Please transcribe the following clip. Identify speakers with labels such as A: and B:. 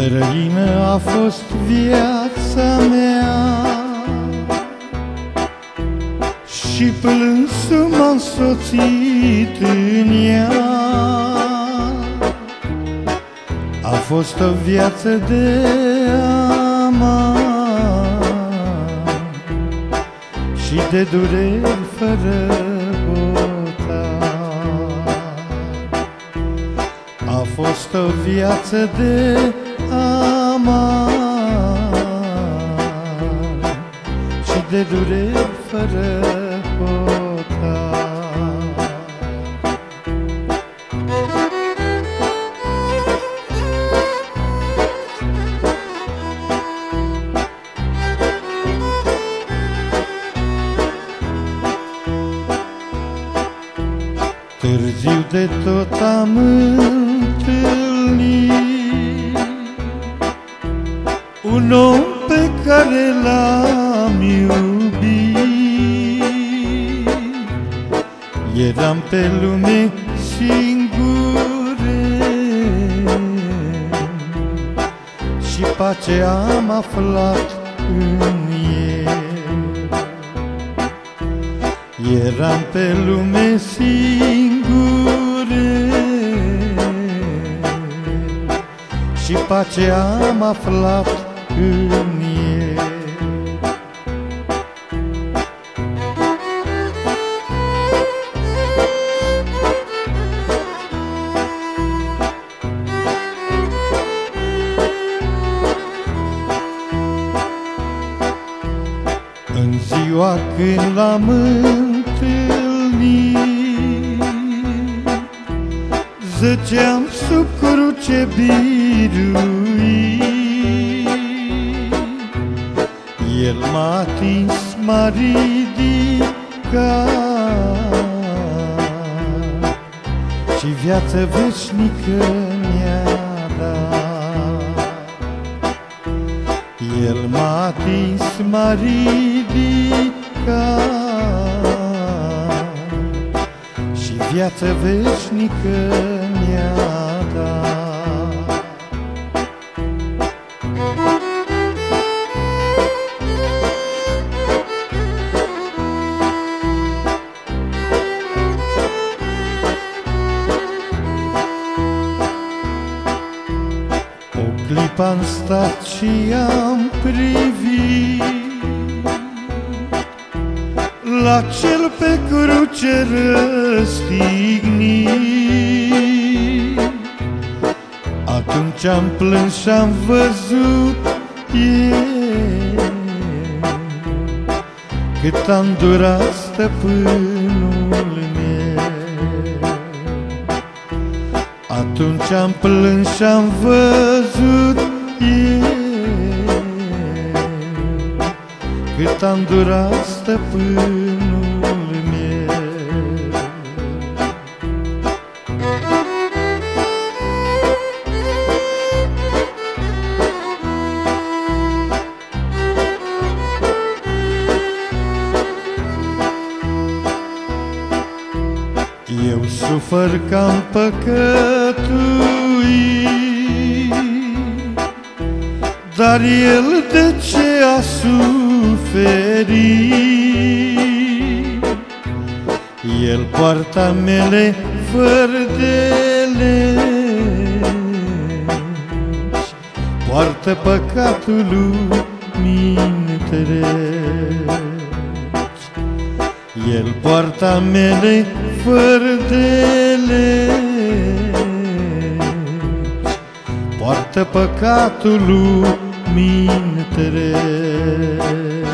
A: Străină a fost viața mea și plânsul m-a însoțit în ea. A fost o viață de amar și de dureri fără hotar. A fost o viață de amar și de dureri fără hotar. Târziu de tot am întâlnit un om pe care l-am iubit. Eram pe lume singure și pace am aflat în el. Eram pe lume singure și pace am aflat în el. În ziua când l-am întâlnit, zăceam sub cruce biruit. El m-a atins, m-a ridicat și viață veșnică mi-a dat. El m-a atins, m-a ridicat și viață veșnică mi-a dat. O clipă am stat și am privit la cel pe cruce răstignit. Atunci am plâns și am văzut el cât a îndurat stăpânul meu. Atunci am plâns și am văzut el cât a îndurat stăpânul meu. Eu sufăr că-am păcătuit, dar el de ce a suferit? El poartă mele fără de legi, poartă păcatul lumii întregi. El poartă mele fără de legi, poartă păcatul lumii întregi.